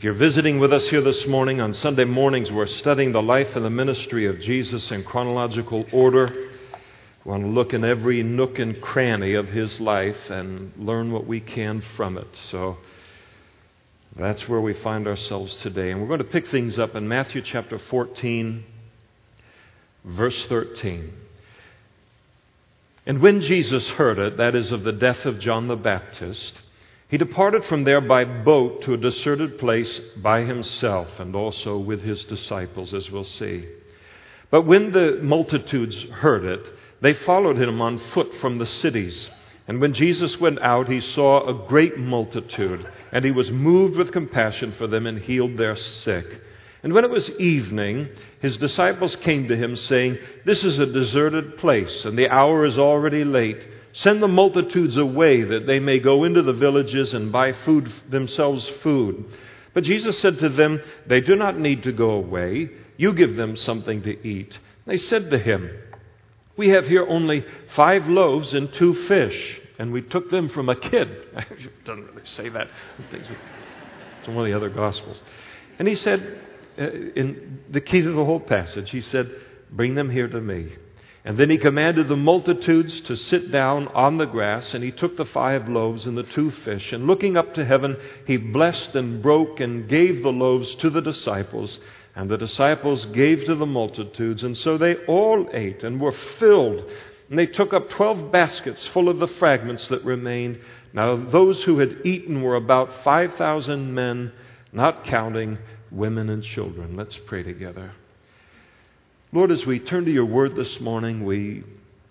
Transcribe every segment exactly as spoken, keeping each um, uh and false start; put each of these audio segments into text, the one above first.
If you're visiting with us here this morning, on Sunday mornings we're studying the life and the ministry of Jesus in chronological order. We want to look in every nook and cranny of his life and learn what we can from it. So that's where we find ourselves today. And we're going to pick things up in Matthew chapter fourteen, verse thirteen. And when Jesus heard it, that is, of the death of John the Baptist, he departed from there by boat to a deserted place by himself, and also with his disciples, as we'll see. But when the multitudes heard it, they followed him on foot from the cities. And when Jesus went out, he saw a great multitude, and he was moved with compassion for them and healed their sick. And when it was evening, his disciples came to him, saying, "This is a deserted place, and the hour is already late. Send the multitudes away, that they may go into the villages and buy food themselves food." But Jesus said to them, "They do not need to go away. You give them something to eat." They said to him, "We have here only five loaves and two fish, and we took them from a kid." It doesn't really say that. It's in one of the other Gospels. And he said, uh, in the key to the whole passage, he said, "Bring them here to me." And then he commanded the multitudes to sit down on the grass, and he took the five loaves and the two fish, and looking up to heaven, he blessed and broke and gave the loaves to the disciples, and the disciples gave to the multitudes. And so they all ate and were filled, and they took up twelve baskets full of the fragments that remained. Now those who had eaten were about five thousand men, not counting women and children. Let's pray together. Lord, as we turn to your word this morning, we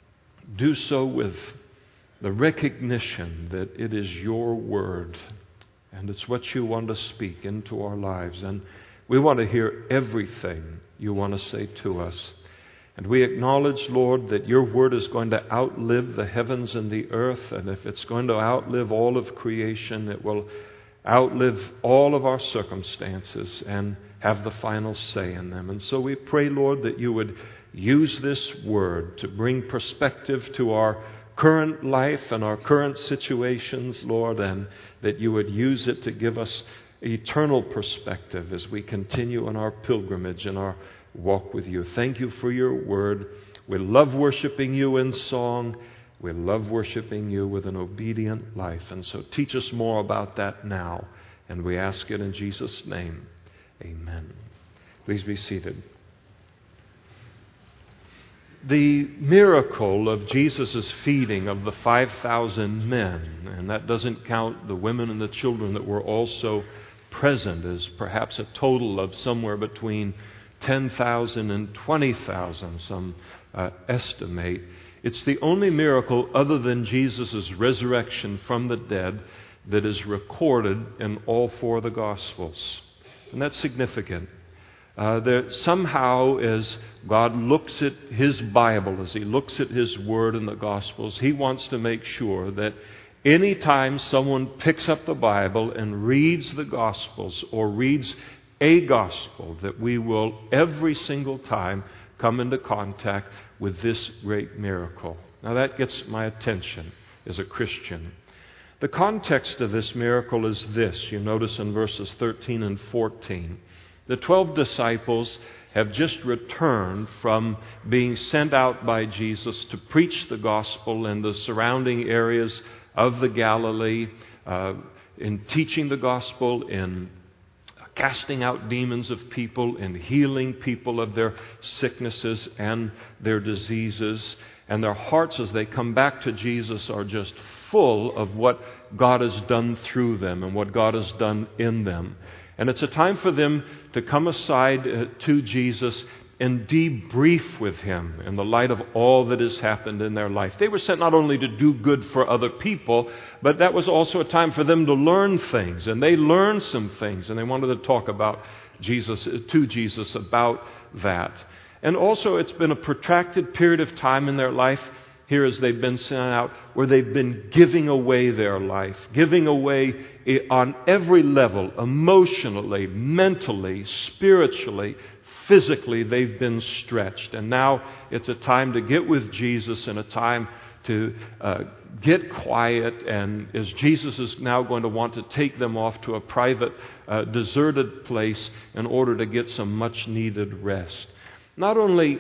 do so with the recognition that it is your word, and it's what you want to speak into our lives. And we want to hear everything you want to say to us. And we acknowledge, Lord, that your word is going to outlive the heavens and the earth, and if it's going to outlive all of creation, it will outlive all of our circumstances and have the final say in them. And so we pray, Lord, that you would use this word to bring perspective to our current life and our current situations, Lord, and that you would use it to give us eternal perspective as we continue on our pilgrimage and our walk with you. Thank you for your word. We love worshiping you in song. We love worshiping you with an obedient life. And so teach us more about that now. And we ask it in Jesus' name. Amen. Please be seated. The miracle of Jesus' feeding of the five thousand men, and that doesn't count the women and the children that were also present, is perhaps a total of somewhere between ten thousand and twenty thousand, some uh, estimate. It's the only miracle other than Jesus' resurrection from the dead that is recorded in all four of the Gospels. And that's significant. Uh, there somehow, as God looks at his Bible, as he looks at his word in the Gospels, he wants to make sure that any time someone picks up the Bible and reads the Gospels or reads a Gospel, that we will every single time come into contact with this great miracle. Now that gets my attention as a Christian. The context of this miracle is this. You notice in verses thirteen and fourteen. The twelve disciples have just returned from being sent out by Jesus to preach the gospel in the surrounding areas of the Galilee, uh, in teaching the gospel, in casting out demons of people, in healing people of their sicknesses and their diseases. And their hearts, as they come back to Jesus, are just full of what God has done through them and what God has done in them. And it's a time for them to come aside uh, to Jesus and debrief with him in the light of all that has happened in their life. They were sent not only to do good for other people, but that was also a time for them to learn things. And they learned some things, and they wanted to talk about Jesus, to Jesus about that. And also it's been a protracted period of time in their life here as they've been sent out where they've been giving away their life, giving away on every level, emotionally, mentally, spiritually, physically. They've been stretched. And now it's a time to get with Jesus and a time to uh, get quiet, and as Jesus is now going to want to take them off to a private, uh, deserted place in order to get some much-needed rest. Not only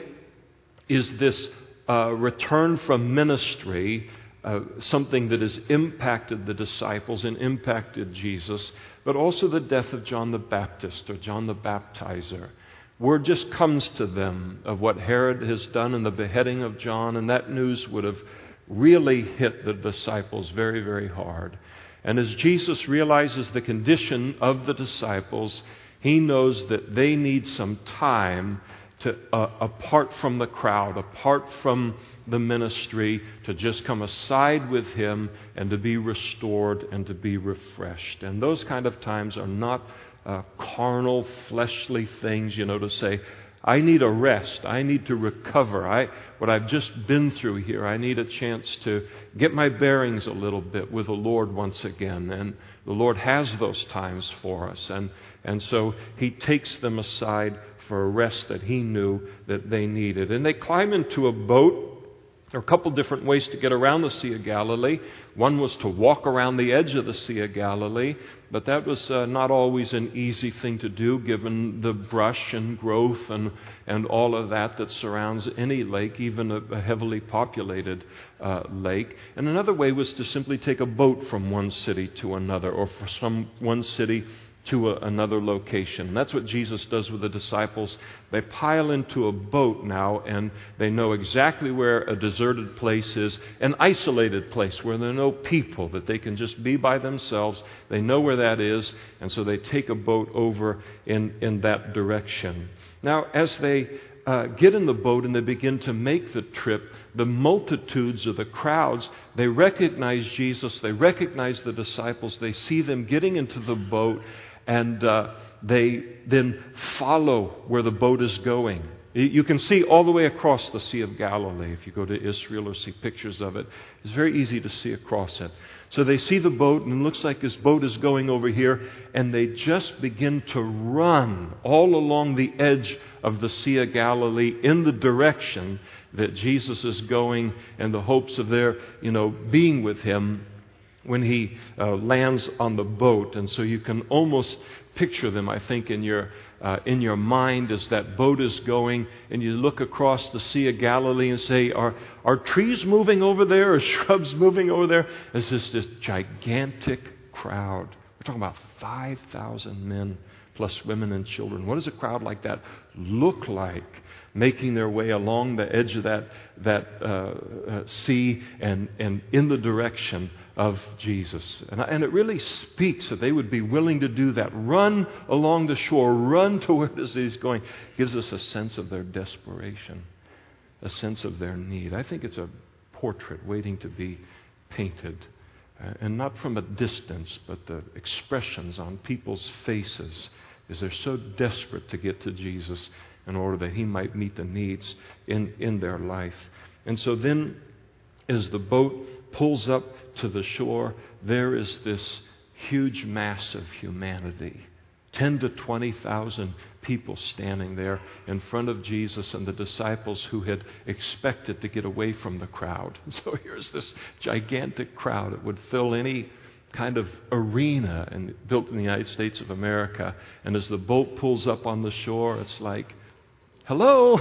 is this uh, return from ministry uh, something that has impacted the disciples and impacted Jesus, but also the death of John the Baptist or John the Baptizer. Word just comes to them of what Herod has done in the beheading of John, and that news would have really hit the disciples very, very hard. And as Jesus realizes the condition of the disciples, he knows that they need some time to, uh, apart from the crowd, apart from the ministry, to just come aside with him and to be restored and to be refreshed. And those kind of times are not uh, carnal, fleshly things, you know, to say, I need a rest. I need to recover. I, what I've just been through here, I need a chance to get my bearings a little bit with the Lord once again. And the Lord has those times for us. And, and so he takes them aside for a rest that he knew that they needed. And they climb into a boat. There are a couple different ways to get around the Sea of Galilee. One was to walk around the edge of the Sea of Galilee, but that was uh, not always an easy thing to do given the brush and growth and, and all of that that surrounds any lake, even a, a heavily populated uh, lake. And another way was to simply take a boat from one city to another, or from some one city to a, another location. And that's what Jesus does with the disciples. They pile into a boat now, and they know exactly where a deserted place is, an isolated place where there are no people, that they can just be by themselves. They know where that is, and so they take a boat over in, in that direction. Now, as they uh, get in the boat and they begin to make the trip, the multitudes of the crowds, they recognize Jesus, they recognize the disciples, they see them getting into the boat, and uh, they then follow where the boat is going. You can see all the way across the Sea of Galilee. If you go to Israel or see pictures of it, it's very easy to see across it. So they see the boat, and it looks like this boat is going over here, and they just begin to run all along the edge of the Sea of Galilee in the direction that Jesus is going, in the hopes of their, you know, being with him when he uh, lands on the boat. And so you can almost picture them, I think, in your uh, in your mind as that boat is going, and you look across the Sea of Galilee and say, are, are trees moving over there? Are shrubs moving over there? It's just this gigantic crowd. We're talking about five thousand men plus women and children. What does a crowd like that look like, making their way along the edge of that, that uh, uh, sea and, and in the direction of Jesus? And, and it really speaks that they would be willing to do that. Run along the shore, run to where this is going. Gives us a sense of their desperation, a sense of their need. I think it's a portrait waiting to be painted. Uh, and not from a distance, but the expressions on people's faces as they're so desperate to get to Jesus in order that he might meet the needs in, in their life. And so then, as the boat pulls up to the shore, there is this huge mass of humanity. Ten to twenty thousand people standing there in front of Jesus and the disciples who had expected to get away from the crowd. And so here's this gigantic crowd. It would fill any kind of arena and built in the United States of America. And as the boat pulls up on the shore, it's like, hello,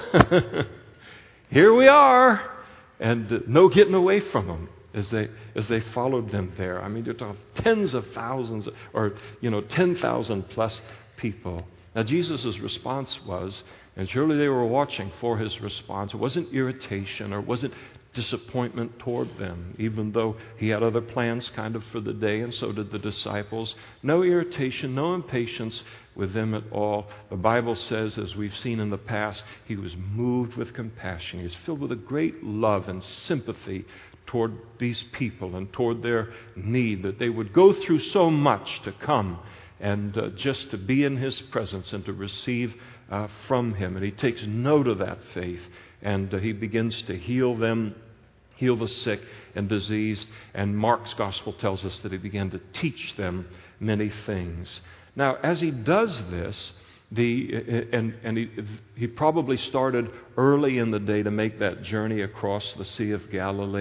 here we are. And uh, no getting away from them as they as they followed them there. I mean, you're talking tens of thousands, or, you know, ten thousand plus people. Now, Jesus' response was, and surely they were watching for his response, it wasn't irritation or it wasn't disappointment toward them, even though he had other plans kind of for the day, and so did the disciples. No irritation, no impatience with them at all. The Bible says, as we've seen in the past, he was moved with compassion. He was filled with a great love and sympathy toward these people and toward their need, that they would go through so much to come and uh, just to be in his presence and to receive uh, from him. And he takes note of that faith, and uh, he begins to heal them, heal the sick and diseased. And Mark's gospel tells us that he began to teach them many things. Now, as he does this, the and, and he, he probably started early in the day to make that journey across the Sea of Galilee.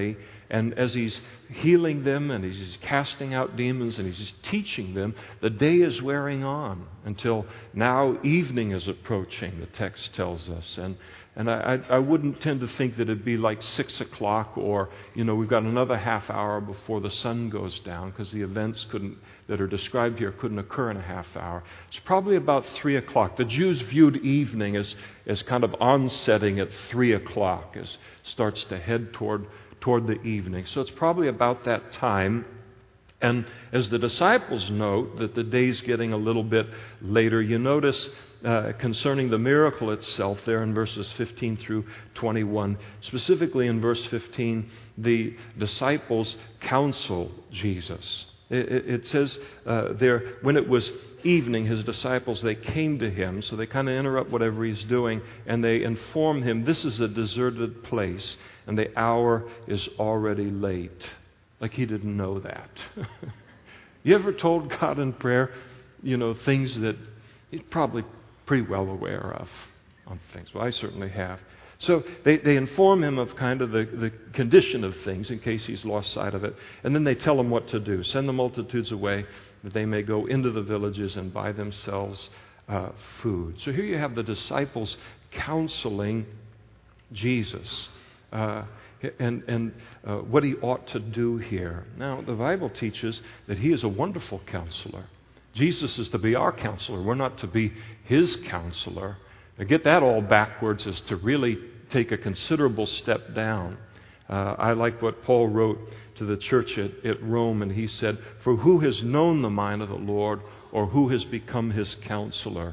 And as he's healing them and he's casting out demons and he's teaching them, the day is wearing on until now evening is approaching, the text tells us. And And I, I wouldn't tend to think that it'd be like six o'clock or, you know, we've got another half hour before the sun goes down, because the events couldn't that are described here couldn't occur in a half hour. It's probably about three o'clock. The Jews viewed evening as, as kind of onsetting at three o'clock, as starts to head toward toward the evening. So it's probably about that time. And as the disciples note that the day's getting a little bit later, you notice Uh, concerning the miracle itself there in verses fifteen through twenty-one. Specifically in verse fifteen, the disciples counsel Jesus. It, it, it says uh, there, when it was evening, his disciples, they came to him, so they kind of interrupt whatever he's doing, and they inform him, this is a deserted place, and the hour is already late. Like he didn't know that. You ever told God in prayer, you know, things that he's probably pretty well aware of on things? Well, I certainly have. So they, they inform him of kind of the, the condition of things in case he's lost sight of it. And then they tell him what to do. Send the multitudes away that they may go into the villages and buy themselves uh, food. So here you have the disciples counseling Jesus uh, and, and uh, what he ought to do here. Now, the Bible teaches that he is a wonderful counselor. Jesus is to be our counselor. We're not to be his counselor. To get that all backwards is to really take a considerable step down. Uh, I like what Paul wrote to the church at, at Rome, and he said, "For who has known the mind of the Lord, or who has become his counselor?"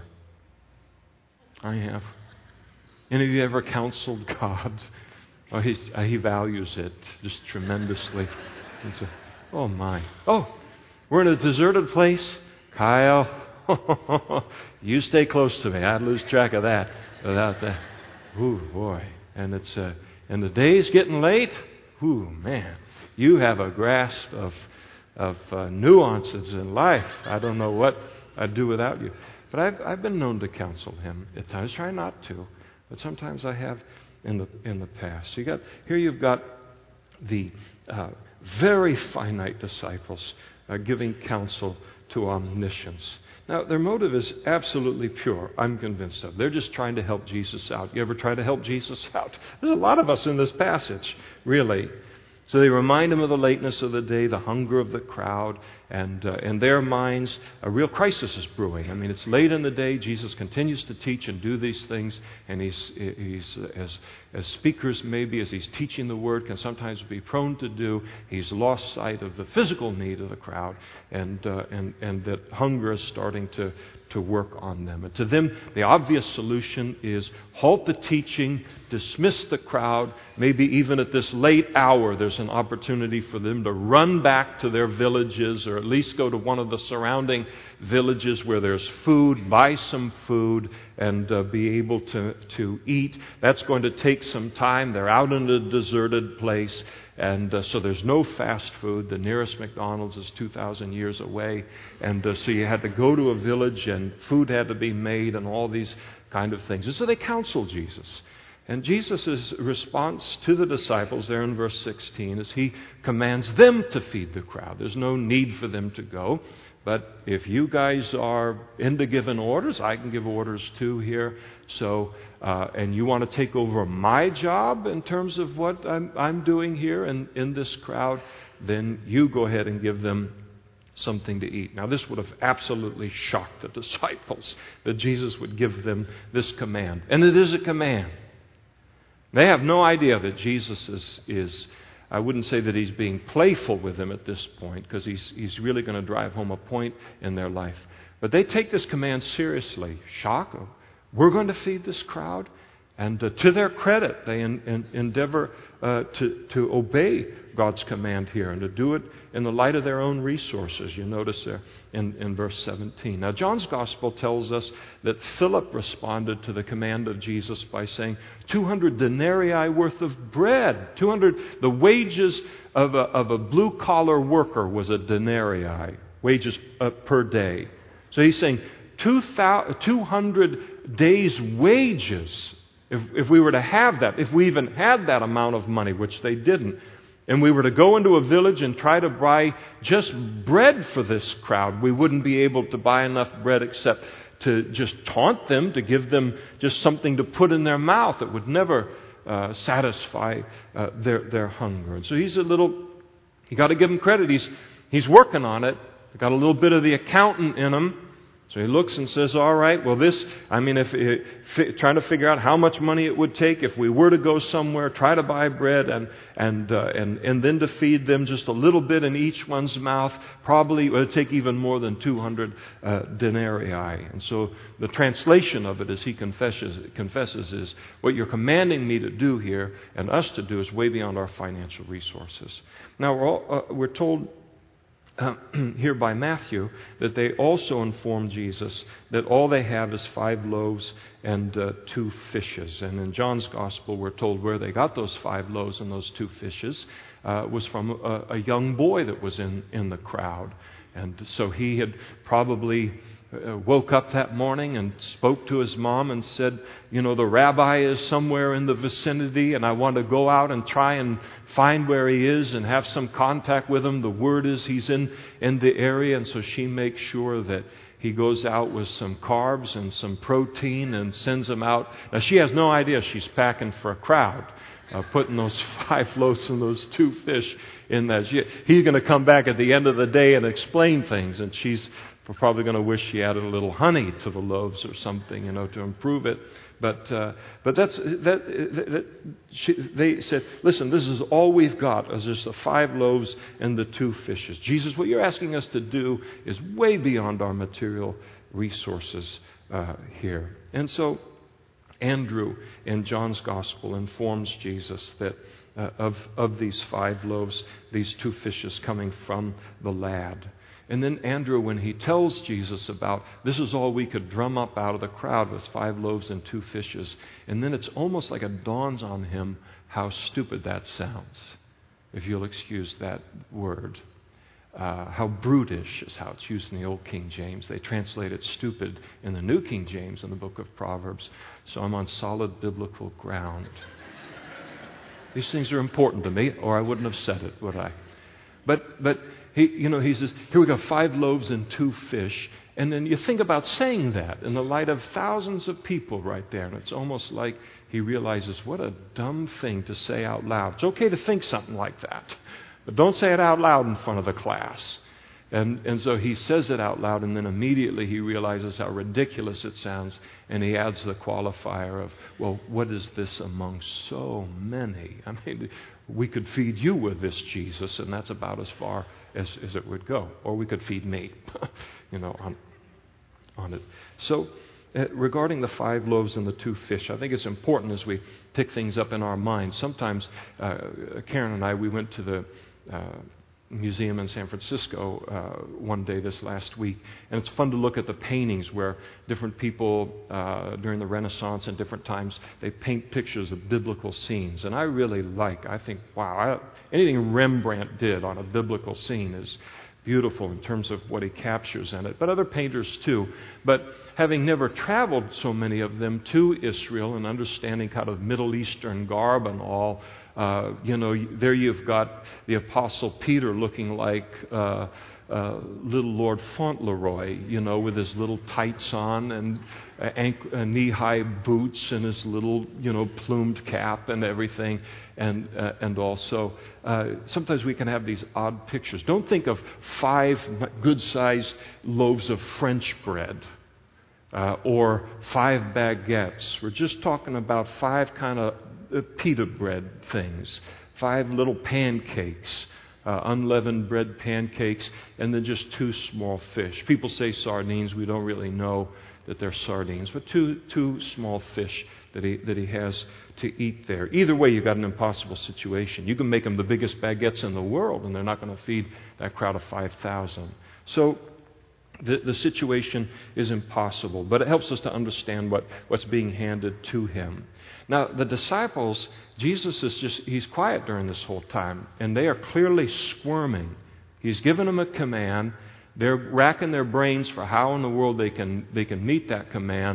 I have. Any of you ever counseled God? Oh, he's, uh, he values it just tremendously. It's a, oh my. Oh, we're in a deserted place. Kyle, you stay close to me. I'd lose track of that without that. Ooh, boy. And it's uh, and the day's getting late. Ooh, man. You have a grasp of of uh, nuances in life. I don't know what I'd do without you. But I've I've been known to counsel him at times. Try not to, but sometimes I have in the in the past. You got here. You've got the uh, very finite disciples uh, giving counsel to omniscience. Now, their motive is absolutely pure, I'm convinced of. They're just trying to help Jesus out. You ever try to help Jesus out? There's a lot of us in this passage, really. So they remind him of the lateness of the day, the hunger of the crowd, and uh, in their minds, a real crisis is brewing. I mean, it's late in the day. Jesus continues to teach and do these things, and he's, he's as, as speakers maybe, as he's teaching the word, can sometimes be prone to do. He's lost sight of the physical need of the crowd, and uh, and and that hunger is starting to to work on them. And to them, the obvious solution is halt the teaching, dismiss the crowd. Maybe even at this late hour, there's an opportunity for them to run back to their villages, or at least go to one of the surrounding villages where there's food, buy some food, and uh, be able to, to eat. That's going to take some time. They're out in a deserted place, and uh, so there's no fast food. The nearest McDonald's is two thousand years away, and uh, so you had to go to a village, and food had to be made, and all these kind of things. And so they counsel Jesus. And Jesus' response to the disciples there in verse sixteen is he commands them to feed the crowd. There's no need for them to go. But if you guys are into giving orders, I can give orders too here. So, uh, and you want to take over my job in terms of what I'm, I'm doing here in, in this crowd, then you go ahead and give them something to eat. Now, this would have absolutely shocked the disciples that Jesus would give them this command. And it is a command. They have no idea that Jesus is, is I wouldn't say that he's being playful with them at this point, because he's, he's really going to drive home a point in their life. But they take this command seriously. Shock. We're going to feed this crowd. And uh, to their credit, they in, in, endeavor uh, to, to obey God's command here and to do it in the light of their own resources. You notice there in, in verse seventeen. Now, John's Gospel tells us that Philip responded to the command of Jesus by saying, two hundred denarii worth of bread. two hundred, the wages of a, of a blue-collar worker was a denarii, wages uh, per day. So he's saying two hundred days' wages. If, if we were to have that, if we even had that amount of money, which they didn't, and we were to go into a village and try to buy just bread for this crowd, we wouldn't be able to buy enough bread except to just taunt them, to give them just something to put in their mouth that would never uh, satisfy uh, their, their hunger. And so he's a little, you got to give him credit. He's, he's working on it. Got a little bit of the accountant in him. So he looks and says, all right, well this, I mean, if, if trying to figure out how much money it would take if we were to go somewhere, try to buy bread and and uh, and, and then to feed them just a little bit in each one's mouth, probably it would take even more than two hundred uh, denarii. And so the translation of it, as he confesses, confesses, is what you're commanding me to do here and us to do is way beyond our financial resources. Now, we're, all, uh, we're told Uh, here by Matthew, that they also informed Jesus that all they have is five loaves and uh, two fishes. And in John's Gospel, we're told where they got those five loaves and those two fishes uh, was from a, a young boy that was in, in the crowd. And so he had probably uh, woke up that morning and spoke to his mom and said, you know, the rabbi is somewhere in the vicinity and I want to go out and try and find where he is and have some contact with him. The word is he's in, in the area. And so she makes sure that he goes out with some carbs and some protein and sends him out. Now, she has no idea she's packing for a crowd, uh, putting those five loaves and those two fish in that. She, he's going to come back at the end of the day and explain things. And she's probably going to wish she added a little honey to the loaves or something, you know, to improve it. But uh, but that's that. that she, they said, listen, this is all we've got. Is just the five loaves and the two fishes. Jesus, what you're asking us to do is way beyond our material resources uh, here. And so Andrew in John's Gospel informs Jesus that uh, of of these five loaves, these two fishes coming from the lad. And then Andrew, when he tells Jesus about this is all we could drum up out of the crowd was five loaves and two fishes. And then it's almost like it dawns on him how stupid that sounds, if you'll excuse that word. Uh, how brutish is how it's used in the Old King James. They translate it stupid in the New King James in the book of Proverbs. So I'm on solid biblical ground. These things are important to me, or I wouldn't have said it, would I? But but he, you know, he says, here we got five loaves and two fish. And then you think about saying that in the light of thousands of people right there. And it's almost like he realizes what a dumb thing to say out loud. It's okay to think something like that, but don't say it out loud in front of the class. And and so he says it out loud, and then immediately he realizes how ridiculous it sounds, and he adds the qualifier of, well, what is this among so many? I mean, we could feed you with this, Jesus, and that's about as far as, as it would go. Or we could feed me, you know, on, on it. So uh, regarding the five loaves and the two fish, I think it's important as we pick things up in our minds. Sometimes uh, Karen and I, we went to the Uh, museum in San Francisco uh, one day this last week, and it's fun to look at the paintings where different people uh, during the Renaissance and different times they paint pictures of biblical scenes. And I really like, I think, wow, I, anything Rembrandt did on a biblical scene is beautiful in terms of what he captures in it, but other painters too. But having never traveled so many of them to Israel and understanding kind of Middle Eastern garb and all, Uh, you know, there you've got the Apostle Peter looking like uh, uh, little Lord Fauntleroy, you know, with his little tights on and uh, ankle, uh, knee-high boots and his little, you know, plumed cap and everything. And uh, and also, uh, sometimes we can have these odd pictures. Don't think of five good-sized loaves of French bread uh, or five baguettes. We're just talking about five kind of Uh, pita bread things, five little pancakes, uh, unleavened bread pancakes, and then just two small fish. People say sardines. We don't really know that they're sardines, but two two small fish that he that he has to eat there. Either way, you've got an impossible situation. You can make them the biggest baguettes in the world, and they're not going to feed that crowd of five thousand. So the, the situation is impossible, but it helps us to understand what, what's being handed to him. Now, the disciples, Jesus is just, he's quiet during this whole time, and they are clearly squirming. He's given them a command. They're racking their brains for how in the world they can they can meet that command,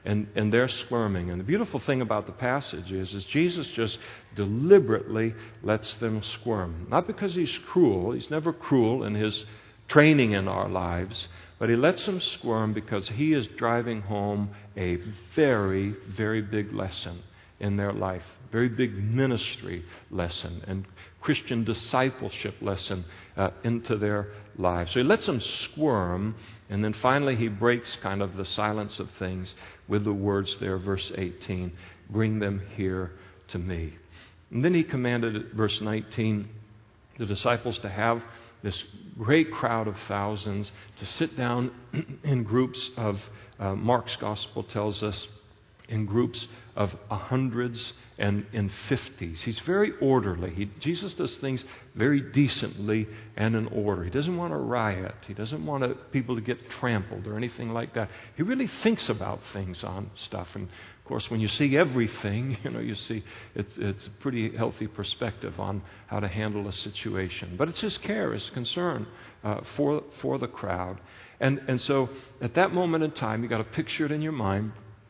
and, and they're squirming. And the beautiful thing about the passage is, is Jesus just deliberately lets them squirm. Not because he's cruel. He's never cruel in his training in our lives. But he lets them squirm because he is driving home a very, very big lesson in their life. Very big ministry lesson and Christian discipleship lesson uh, into their lives. So he lets them squirm, and then finally he breaks kind of the silence of things with the words there, verse eighteen, bring them here to me. And then he commanded, verse nineteen, the disciples to have this great crowd of thousands to sit down in groups of, uh, Mark's gospel tells us, in groups of hundreds and in fifties. He's very orderly. He, Jesus does things very decently and in order. He doesn't want to riot. He doesn't want to, people to get trampled or anything like that. He really thinks about things on stuff. And of course, when you see everything, you know, you see it's, it's a pretty healthy perspective on how to handle a situation. But it's his care, his concern uh, for for the crowd. And and so at that moment in time, you got to picture it in your mind.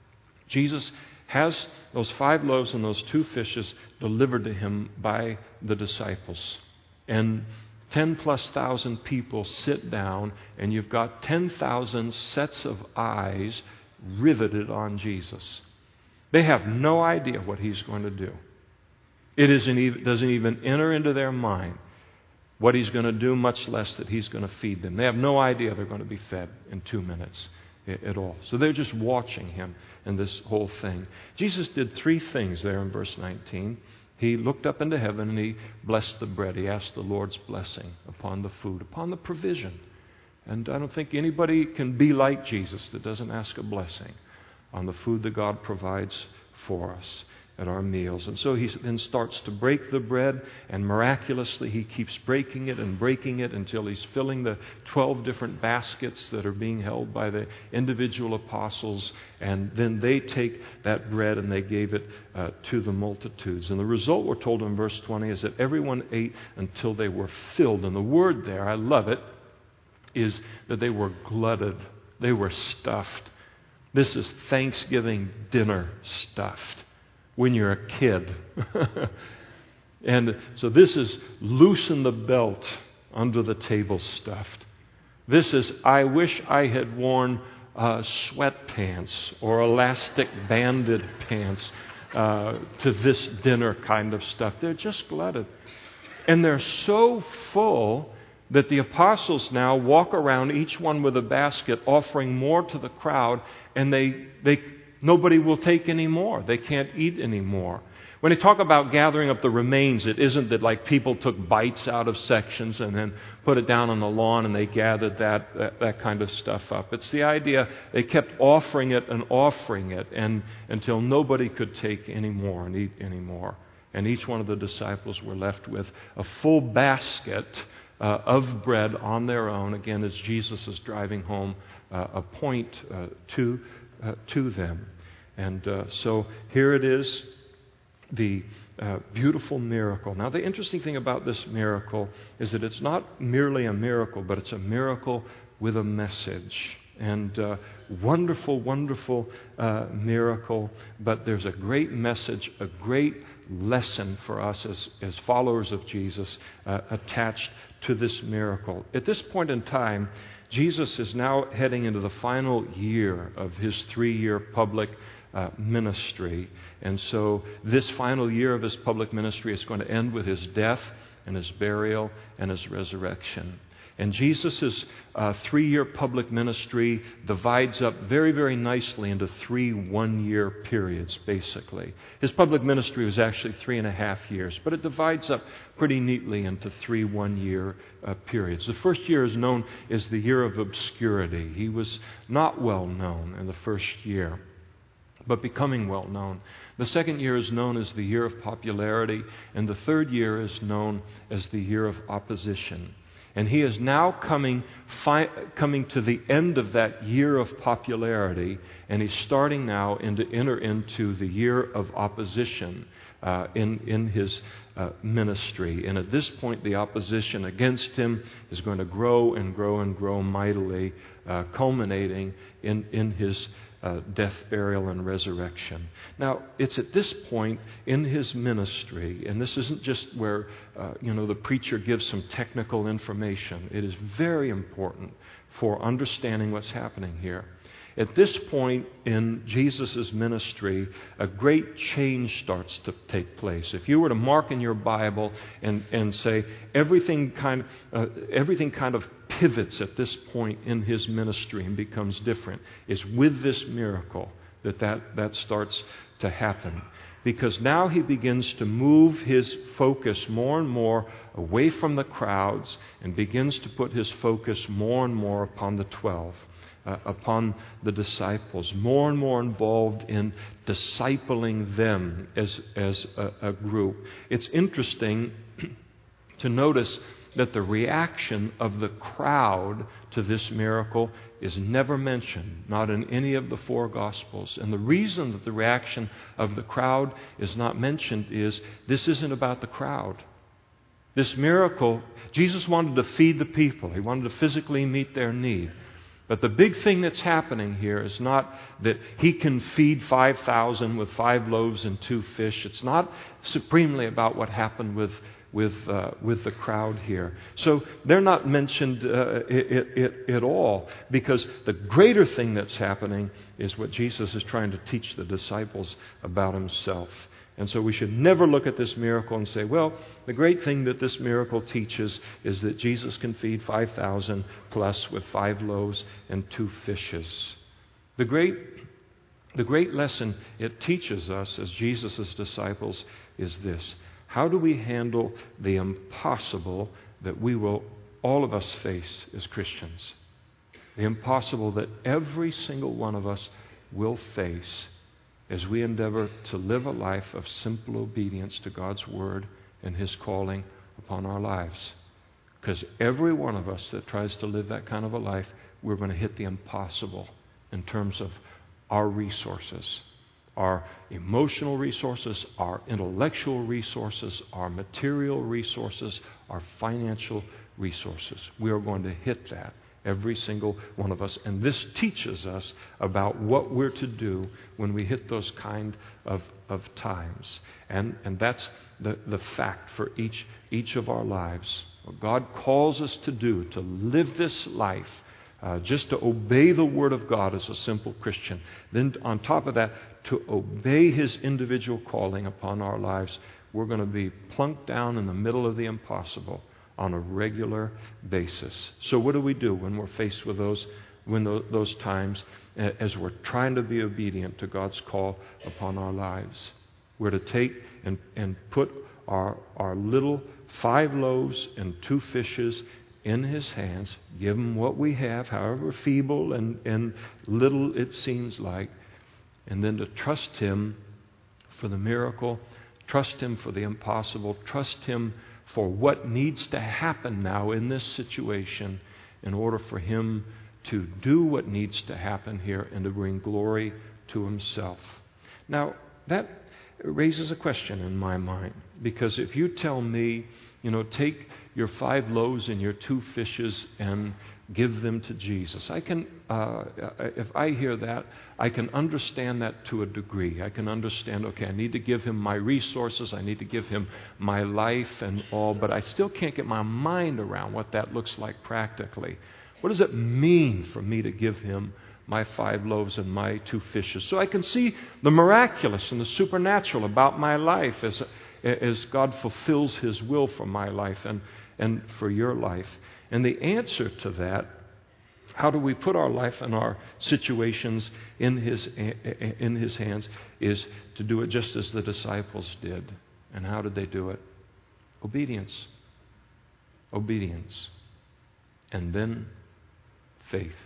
Jesus has those five loaves and those two fishes delivered to him by the disciples. And ten plus thousand people sit down, and you've got ten thousand sets of eyes riveted on Jesus. They have no idea what he's going to do. It isn't even, doesn't even enter into their mind what he's going to do, much less that he's going to feed them. They have no idea they're going to be fed in two minutes at all. So they're just watching him in this whole thing. Jesus did three things there in verse nineteen. He looked up into heaven and he blessed the bread. He asked the Lord's blessing upon the food, upon the provision. And I don't think anybody can be like Jesus that doesn't ask a blessing on the food that God provides for us at our meals. And so he then starts to break the bread, and miraculously he keeps breaking it and breaking it until he's filling the twelve different baskets that are being held by the individual apostles. And then they take that bread and they gave it uh, to the multitudes. And the result, we're told in verse twenty, is that everyone ate until they were filled. And the word there, I love it, is that they were glutted. They were stuffed. This is Thanksgiving dinner stuffed. When you're a kid. And so this is loosen the belt under the table stuffed. This is I wish I had worn uh, sweatpants or elastic banded pants uh, to this dinner kind of stuff. They're just glutted. And they're so full that the apostles now walk around, each one with a basket, offering more to the crowd, and they they nobody will take any more. They can't eat any more. When they talk about gathering up the remains, it isn't that like people took bites out of sections and then put it down on the lawn and they gathered that, that, that kind of stuff up. It's the idea they kept offering it and offering it and until nobody could take any more and eat any more. And each one of the disciples were left with a full basket uh, of bread on their own, again, as Jesus is driving home uh, a point uh, to, uh, to them. And uh, so here it is, the uh, beautiful miracle. Now, the interesting thing about this miracle is that it's not merely a miracle, but it's a miracle with a message. And uh, wonderful, wonderful uh, miracle, but there's a great message, a great lesson for us as, as followers of Jesus uh, attached to this miracle. At this point in time, Jesus is now heading into the final year of his three-year public Uh, ministry. And so this final year of his public ministry is going to end with his death and his burial and his resurrection. And Jesus' uh, three-year public ministry divides up very, very nicely into three one-year periods, basically. His public ministry was actually three and a half years, but it divides up pretty neatly into three one-year uh, periods. The first year is known as the year of obscurity. He was not well known in the first year, but becoming well known. The second year is known as the year of popularity, and the third year is known as the year of opposition. And he is now coming fi- coming to the end of that year of popularity, and he's starting now in to enter into the year of opposition. uh, in, in his uh, ministry. And at this point, the opposition against him is going to grow and grow and grow mightily, uh, culminating in, in his uh, death, burial, and resurrection. Now, it's at this point in his ministry, and this isn't just where uh, you know the preacher gives some technical information. It is very important for understanding what's happening here. At this point in Jesus' ministry, a great change starts to take place. If you were to mark in your Bible and, and say everything kind of, uh, everything kind of pivots at this point in his ministry and becomes different, it's with this miracle that that, that starts to happen. Because now he begins to move his focus more and more away from the crowds and begins to put his focus more and more upon the twelve. Uh, upon the disciples, more and more involved in discipling them as, as a, a group. It's interesting to notice that the reaction of the crowd to this miracle is never mentioned, not in any of the four Gospels. And the reason that the reaction of the crowd is not mentioned is this isn't about the crowd. This miracle, Jesus wanted to feed the people. He wanted to physically meet their need. But the big thing that's happening here is not that he can feed five thousand with five loaves and two fish. It's not supremely about what happened with with uh, with the crowd here. So they're not mentioned uh, it, it, at all, because the greater thing that's happening is what Jesus is trying to teach the disciples about himself. And so we should never look at this miracle and say, well, the great thing that this miracle teaches is that Jesus can feed five thousand plus with five loaves and two fishes. The great, the great lesson it teaches us as Jesus' disciples is this. How do we handle the impossible that we will, all of us, face as Christians? The impossible that every single one of us will face as we endeavor to live a life of simple obedience to God's Word and His calling upon our lives. Because every one of us that tries to live that kind of a life, we're going to hit the impossible in terms of our resources, our emotional resources, our intellectual resources, our material resources, our financial resources. We are going to hit that. Every single one of us. And this teaches us about what we're to do when we hit those kind of, of times. And, and that's the, the fact for each, each of our lives. What God calls us to do, to live this life, uh, just to obey the Word of God as a simple Christian. Then on top of that, to obey His individual calling upon our lives, we're going to be plunked down in the middle of the impossible on a regular basis. So what do we do when we're faced with those when those times as we're trying to be obedient to God's call upon our lives? We're to take and, and put our, our little five loaves and two fishes in His hands, give Him what we have, however feeble and, and little it seems like, and then to trust Him for the miracle, trust Him for the impossible, trust Him for what needs to happen now in this situation in order for Him to do what needs to happen here and to bring glory to Himself. Now, that raises a question in my mind, because if you tell me, you know, take your five loaves and your two fishes and give them to Jesus, I can, uh, if I hear that, I can understand that to a degree. I can understand, okay, I need to give Him my resources, I need to give Him my life and all, but I still can't get my mind around what that looks like practically. What does it mean for me to give Him my five loaves and my two fishes? So I can see the miraculous and the supernatural about my life as, as God fulfills His will for my life and, and for your life. And the answer to that, how do we put our life and our situations in His, in His hands, is to do it just as the disciples did. And how did they do it? Obedience. Obedience. And then faith.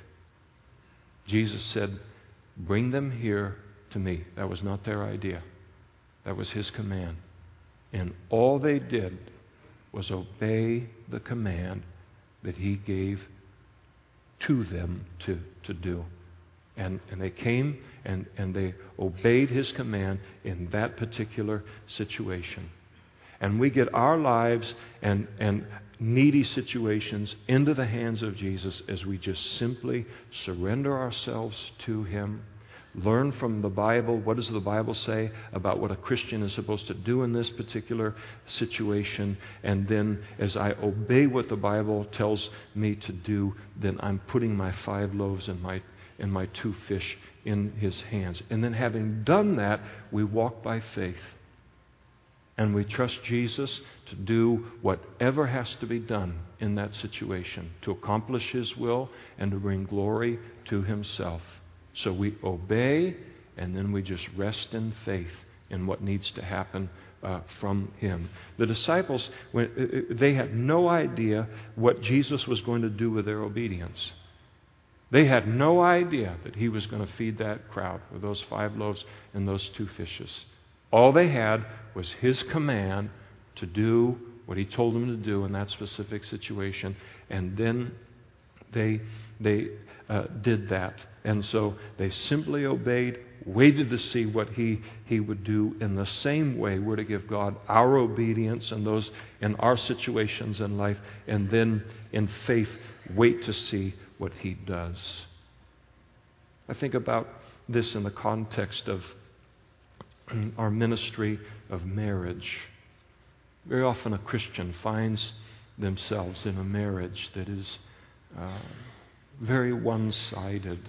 Jesus said, bring them here to me. That was not their idea. That was His command. And all they did was obey the command that He gave to them to, to do. And, and they came and, and they obeyed his command in that particular situation. And we get our lives and, and needy situations into the hands of Jesus as we just simply surrender ourselves to him. Learn from the Bible. What does the Bible say about what a Christian is supposed to do in this particular situation? And then as I obey what the Bible tells me to do, then I'm putting my five loaves and my, and my two fish in his hands. And then having done that, we walk by faith. And we trust Jesus to do whatever has to be done in that situation, to accomplish his will and to bring glory to himself. So we obey, and then we just rest in faith in what needs to happen uh, from him. The disciples, when, they had no idea what Jesus was going to do with their obedience. They had no idea that he was going to feed that crowd with those five loaves and those two fishes. All they had was his command to do what he told them to do in that specific situation, and then they they uh, did that. And so they simply obeyed, waited to see what he, he would do. In the same way, we're to give God our obedience in those in our situations in life, and then in faith wait to see what he does. I think about this in the context of our ministry of marriage. Very often a Christian finds themselves in a marriage that is uh, very one-sided,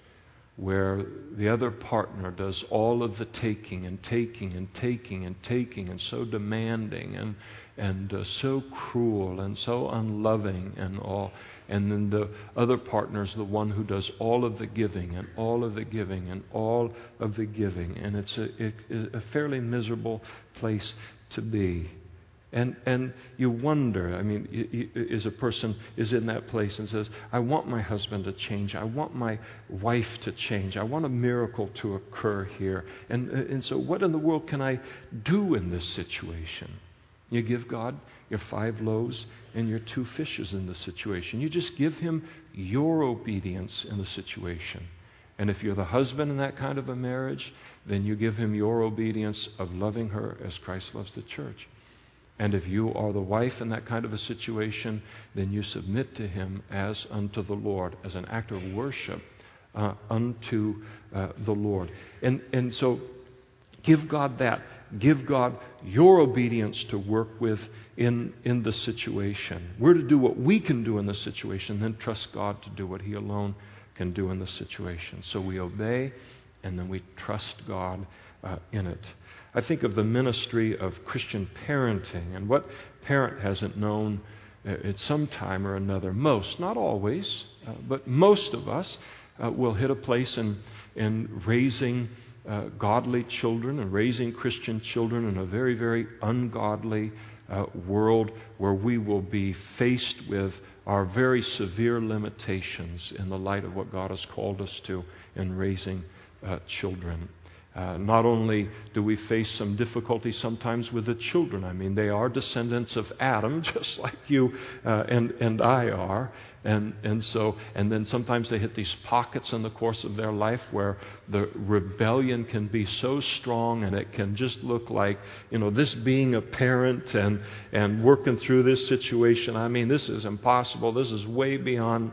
where the other partner does all of the taking and taking and taking and taking and so demanding and and uh, so cruel and so unloving and all. And then the other partner is the one who does all of the giving and all of the giving and all of the giving. And it's a, it, a fairly miserable place to be. And and you wonder, I mean, you, you, as a person is in that place and says, I want my husband to change. I want my wife to change. I want a miracle to occur here. And, and so what in the world can I do in this situation? You give God your five loaves and your two fishes in the situation. You just give him your obedience in the situation. And if you're the husband in that kind of a marriage, then you give him your obedience of loving her as Christ loves the church. And if you are the wife in that kind of a situation, then you submit to him as unto the Lord, as an act of worship uh, unto uh, the Lord. And, and so give God that. Give God your obedience to work with in, in the situation. We're to do what we can do in the situation, then trust God to do what he alone can do in the situation. So we obey, and then we trust God uh, in it. I think of the ministry of Christian parenting, and what parent hasn't known at some time or another, most, not always, uh, but most of us uh, will hit a place in, in raising uh, godly children and raising Christian children in a very, very ungodly uh, world where we will be faced with our very severe limitations in the light of what God has called us to in raising uh, children. Uh, not only do we face some difficulty sometimes with the children, I mean, they are descendants of Adam, just like you uh, and and I are, and and so and then sometimes they hit these pockets in the course of their life where the rebellion can be so strong, and it can just look like, you know, this being a parent and and working through this situation. I mean, this is impossible. This is way beyond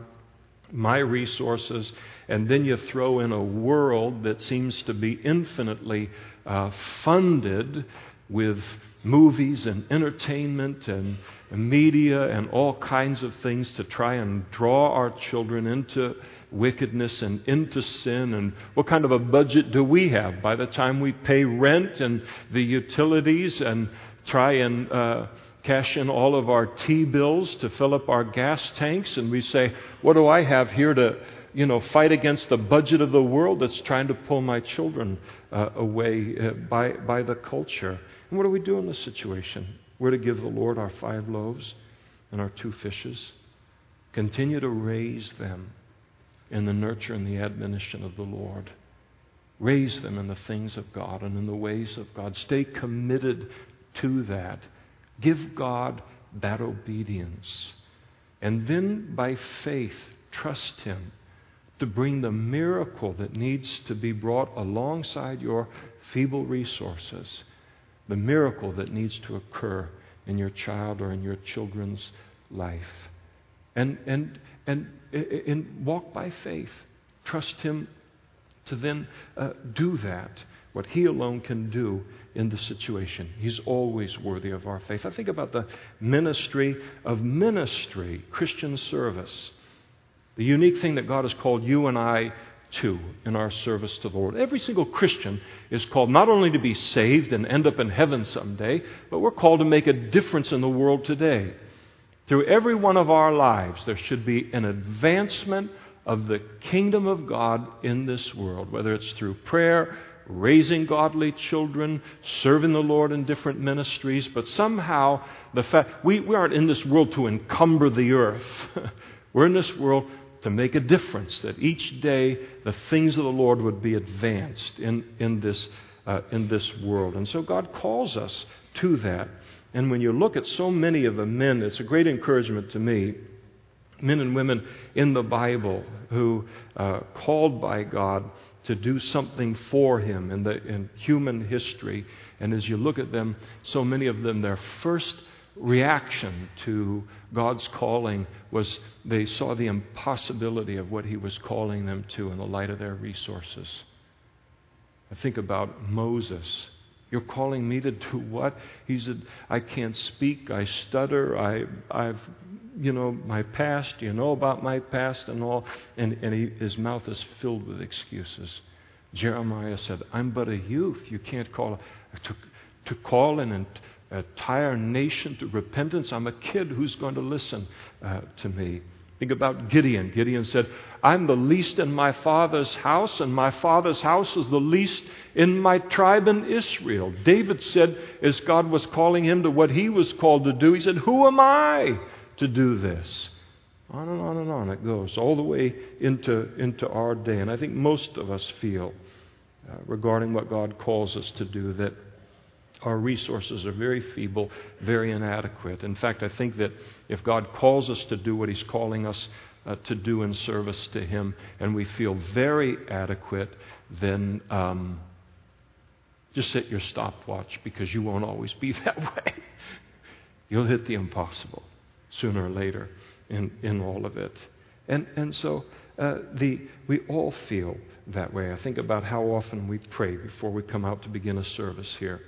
my resources. And then you throw in a world that seems to be infinitely uh, funded with movies and entertainment and media and all kinds of things to try and draw our children into wickedness and into sin. And what kind of a budget do we have by the time we pay rent and the utilities and try and uh, cash in all of our T-bills to fill up our gas tanks? And we say, what do I have here to you know, fight against the budget of the world that's trying to pull my children uh, away uh, by, by the culture? And what do we do in this situation? We're to give the Lord our five loaves and our two fishes. Continue to raise them in the nurture and the admonition of the Lord. Raise them in the things of God and in the ways of God. Stay committed to that. Give God that obedience. And then by faith, trust him to bring the miracle that needs to be brought alongside your feeble resources, the miracle that needs to occur in your child or in your children's life. And, and, and, and walk by faith. Trust Him to then uh, do that, what He alone can do in the situation. He's always worthy of our faith. I think about the ministry of ministry, Christian service, the unique thing that God has called you and I to in our service to the Lord. Every single Christian is called not only to be saved and end up in heaven someday, but we're called to make a difference in the world today. Through every one of our lives, there should be an advancement of the kingdom of God in this world, whether it's through prayer, raising godly children, serving the Lord in different ministries, but somehow the fact we, we aren't in this world to encumber the earth. We're in this world to make a difference, that each day the things of the Lord would be advanced in, in, this, uh, in this world. And so God calls us to that. And when you look at so many of the men, it's a great encouragement to me, men and women in the Bible who uh, called by God to do something for Him in, the, in human history. And as you look at them, so many of them, their first reaction to God's calling was they saw the impossibility of what He was calling them to in the light of their resources. I think about Moses. You're calling me to do what? He said, I can't speak, I stutter, I, I've, you know, my past, you know about my past and all. And, and he, his mouth is filled with excuses. Jeremiah said, I'm but a youth. You can't call, to, to call an entire nation to repentance. I'm a kid who's going to listen uh, to me. Think about Gideon. Gideon said, I'm the least in my father's house, and my father's house is the least in my tribe in Israel. David said, as God was calling him to what he was called to do, he said, who am I to do this? On and on and on it goes, all the way into, into our day. And I think most of us feel, uh, regarding what God calls us to do, that our resources are very feeble, very inadequate. In fact, I think that if God calls us to do what He's calling us uh, to do in service to Him, and we feel very adequate, then um, just set your stopwatch, because you won't always be that way. You'll hit the impossible sooner or later in, in all of it. And, and so uh, the we all feel that way. I think about how often we pray before we come out to begin a service here.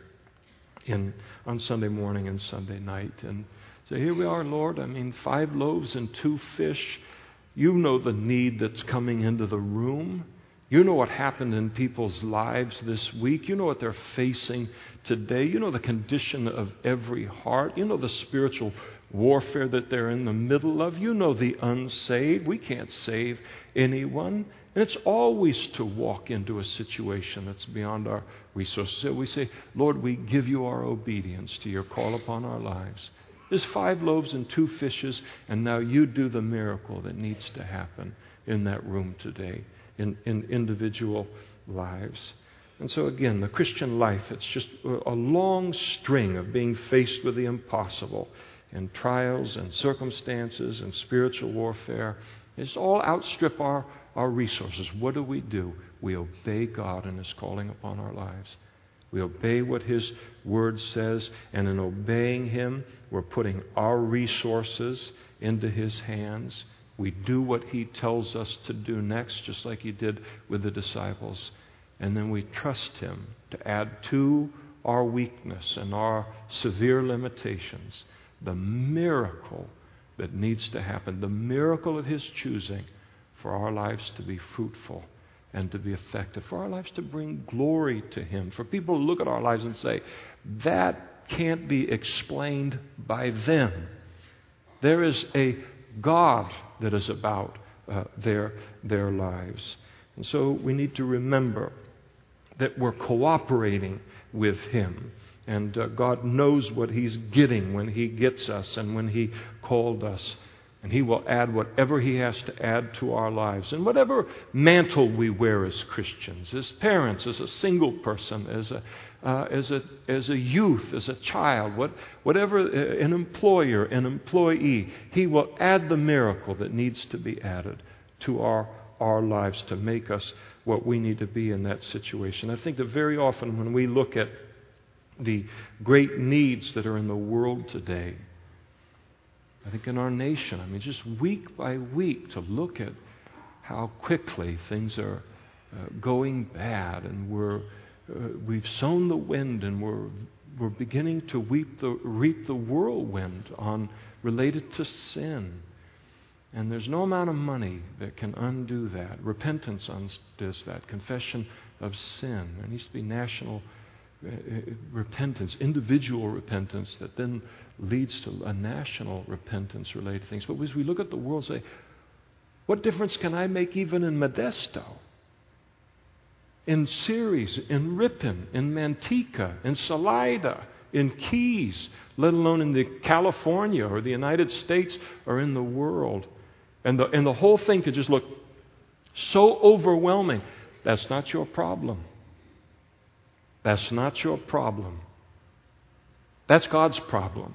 In, on Sunday morning and Sunday night. And so here we are, Lord. I mean, five loaves and two fish. You know the need that's coming into the room. You know what happened in people's lives this week. You know what they're facing today. You know the condition of every heart. You know the spiritual warfare that they're in the middle of. You know the unsaved. We can't save anyone. And it's always to walk into a situation that's beyond our resources. So we say, Lord, we give you our obedience to your call upon our lives. There's five loaves and two fishes, and now you do the miracle that needs to happen in that room today, in, in individual lives. And so again, the Christian life, it's just a long string of being faced with the impossible, and trials and circumstances and spiritual warfare. It's all outstrip our Our resources. What do we do? We obey God and His calling upon our lives. We obey what His Word says, and in obeying Him, we're putting our resources into His hands. We do what He tells us to do next, just like He did with the disciples. And then we trust Him to add to our weakness and our severe limitations the miracle that needs to happen, the miracle of His choosing, for our lives to be fruitful and to be effective, for our lives to bring glory to Him, for people to look at our lives and say, that can't be explained by them. There is a God that is about uh, their, their lives. And so we need to remember that we're cooperating with Him. And uh, God knows what He's getting when He gets us and when He called us. And He will add whatever He has to add to our lives. And whatever mantle we wear as Christians, as parents, as a single person, as a, uh, as a, as a youth, as a child, what, whatever, uh, an employer, an employee, He will add the miracle that needs to be added to our our lives to make us what we need to be in that situation. I think that very often when we look at the great needs that are in the world today, I think in our nation, I mean, just week by week to look at how quickly things are uh, going bad, and we're uh, we've sown the wind, and we're we're beginning to weep the, reap the whirlwind on related to sin. And there's no amount of money that can undo that. Repentance undoes that. Confession of sin. There needs to be national uh, repentance, individual repentance that then leads to a national repentance related things. But as we look at the world and say, what difference can I make even in Modesto, in Ceres, in Ripon, in Manteca, in Salida, in Keys, let alone in the California or the United States or in the world? And the, and the whole thing could just look so overwhelming. That's not your problem. That's not your problem. That's God's problem.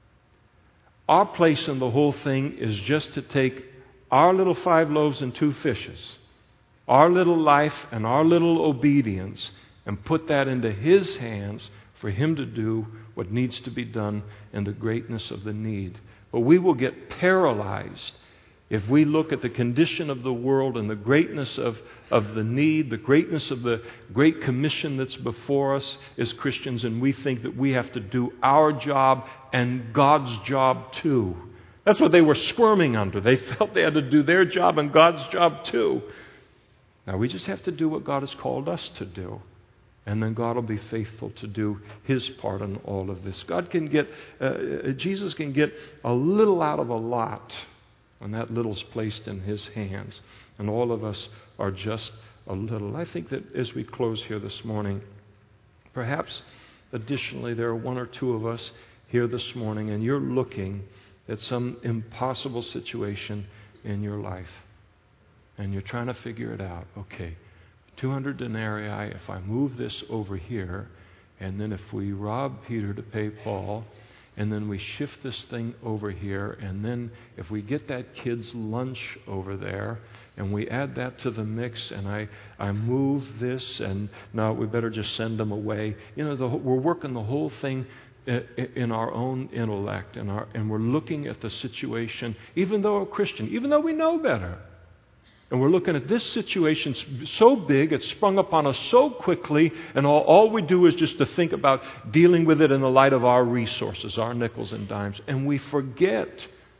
Our place in the whole thing is just to take our little five loaves and two fishes, our little life and our little obedience, and put that into His hands for Him to do what needs to be done in the greatness of the need. But we will get paralyzed if we look at the condition of the world and the greatness of, of the need, the greatness of the Great Commission that's before us as Christians, and we think that we have to do our job and God's job too. That's what they were squirming under. They felt they had to do their job and God's job too. Now we just have to do what God has called us to do. And then God will be faithful to do His part in all of this. God can get, uh, Jesus can get a little out of a lot when that little's placed in His hands. And all of us are just a little. I think that as we close here this morning, perhaps additionally there are one or two of us here this morning, and you're looking at some impossible situation in your life. And you're trying to figure it out. Okay, two hundred denarii, if I move this over here, and then if we rob Peter to pay Paul, and then we shift this thing over here, and then if we get that kid's lunch over there, and we add that to the mix, and I, I move this, and no, we better just send them away. You know, the, we're working the whole thing in our own intellect, and, our, and we're looking at the situation, even though we're Christian, even though we know better. And we're looking at this situation so big, it's sprung upon us so quickly, and all, all we do is just to think about dealing with it in the light of our resources, our nickels and dimes. And we forget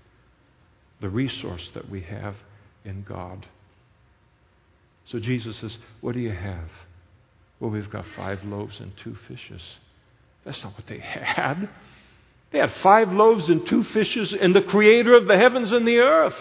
the resource that we have in God. So Jesus says, what do you have? Well, we've got five loaves and two fishes. That's not what they had. They had five loaves and two fishes and the Creator of the heavens and the earth.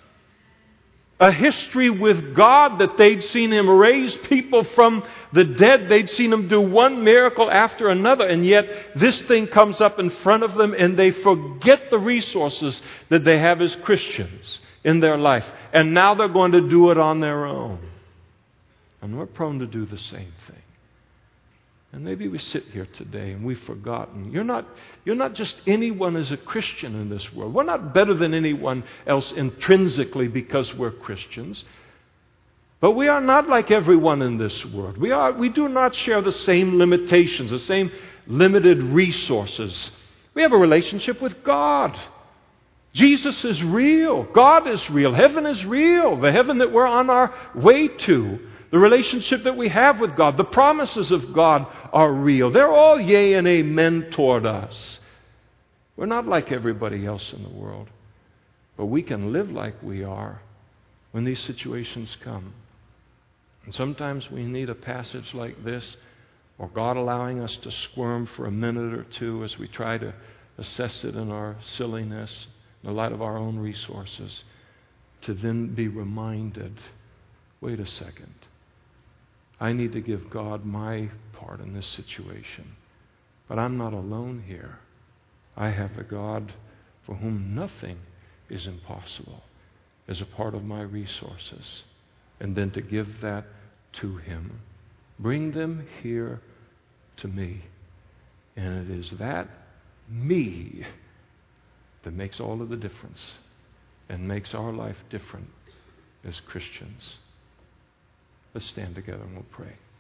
A history with God that they'd seen Him raise people from the dead. They'd seen Him do one miracle after another. And yet this thing comes up in front of them and they forget the resources that they have as Christians in their life. And now they're going to do it on their own. And we're prone to do the same thing. And maybe we sit here today and we've forgotten. You're not, you're not just anyone as a Christian in this world. We're not better than anyone else intrinsically because we're Christians. But we are not like everyone in this world. We are, we do not share the same limitations, the same limited resources. We have a relationship with God. Jesus is real. God is real. Heaven is real. The heaven that we're on our way to. The relationship that we have with God, the promises of God are real. They're all yea and amen toward us. We're not like everybody else in the world. But we can live like we are when these situations come. And sometimes we need a passage like this, or God allowing us to squirm for a minute or two as we try to assess it in our silliness, in the light of our own resources, to then be reminded, wait a second. I need to give God my part in this situation. But I'm not alone here. I have a God for whom nothing is impossible as a part of my resources. And then to give that to Him. Bring them here to me. And it is that me that makes all of the difference and makes our life different as Christians. Let's stand together and we'll pray.